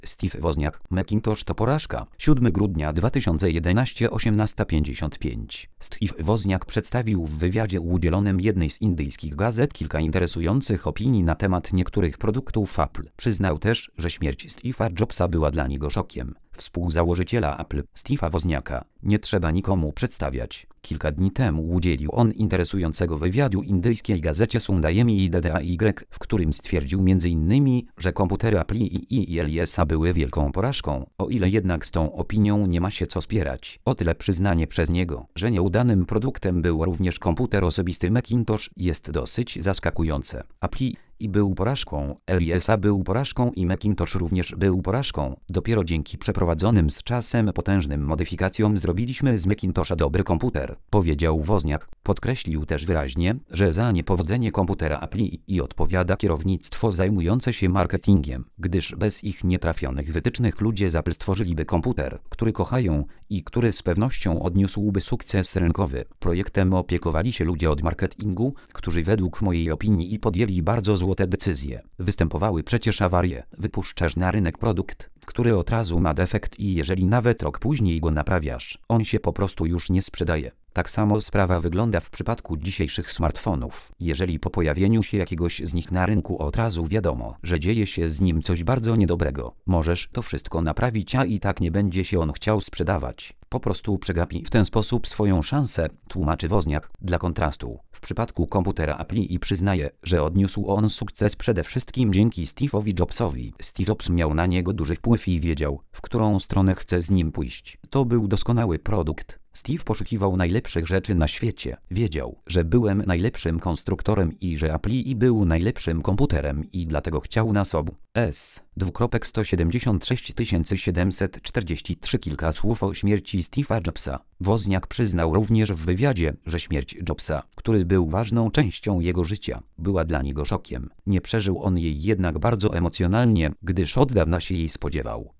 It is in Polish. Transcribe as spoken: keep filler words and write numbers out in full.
Steve Wozniak, Macintosh to porażka. siódmego grudnia dwa tysiące jedenastego, osiemnasta pięćdziesiąt pięć. Steve Wozniak przedstawił w wywiadzie udzielonym jednej z indyjskich gazet kilka interesujących opinii na temat niektórych produktów Apple. Przyznał też, że śmierć Steve'a Jobsa była dla niego szokiem. Współzałożyciela Apple, Steve'a Wozniaka, nie trzeba nikomu przedstawiać. Kilka dni temu udzielił on interesującego wywiadu indyjskiej gazecie Sunday Day, w którym stwierdził między innymi, że komputery Apple i iOS były wielką porażką, o ile jednak z tą opinią nie ma się co spierać. O tyle przyznanie przez niego, że nieudanym produktem był również komputer osobisty Macintosh, jest dosyć zaskakujące. Apple i był porażką, iOS był porażką i Macintosh również był porażką. Dopiero dzięki przeprowadzonym z czasem potężnym modyfikacjom zrobiliśmy z Macintosha dobry komputer, powiedział Wozniak. Podkreślił też wyraźnie, że za niepowodzenie komputera Apple i odpowiada kierownictwo zajmujące się marketingiem, gdyż bez ich nietrafionych wytycznych ludzie z Apple stworzyliby komputer, który kochają i który z pewnością odniósłby sukces rynkowy. Projektem opiekowali się ludzie od marketingu, którzy według mojej opinii podjęli bardzo złote decyzje. Występowały przecież awarie. Wypuszczasz na rynek produkt, który od razu ma defekt i jeżeli nawet rok później go naprawiasz, on się po prostu już nie sprzedaje. Tak samo sprawa wygląda w przypadku dzisiejszych smartfonów. Jeżeli po pojawieniu się jakiegoś z nich na rynku od razu wiadomo, że dzieje się z nim coś bardzo niedobrego, możesz to wszystko naprawić, a i tak nie będzie się on chciał sprzedawać. Po prostu przegapi w ten sposób swoją szansę, tłumaczy Wozniak. Dla kontrastu, w przypadku komputera Apple i przyznaje, że odniósł on sukces przede wszystkim dzięki Steve'owi Jobsowi. Steve Jobs miał na niego duży wpływ i wiedział, w którą stronę chce z nim pójść. To był doskonały produkt. Steve poszukiwał najlepszych rzeczy na świecie. Wiedział, że byłem najlepszym konstruktorem i że Apple i był najlepszym komputerem i dlatego chciał nas obu. S. sto siedemdziesiąt sześć tysięcy siedemset czterdzieści trzy. Kilka słów o śmierci Steve'a Jobsa. Wozniak przyznał również w wywiadzie, że śmierć Jobsa, który był ważną częścią jego życia, była dla niego szokiem. Nie przeżył on jej jednak bardzo emocjonalnie, gdyż od dawna się jej spodziewał.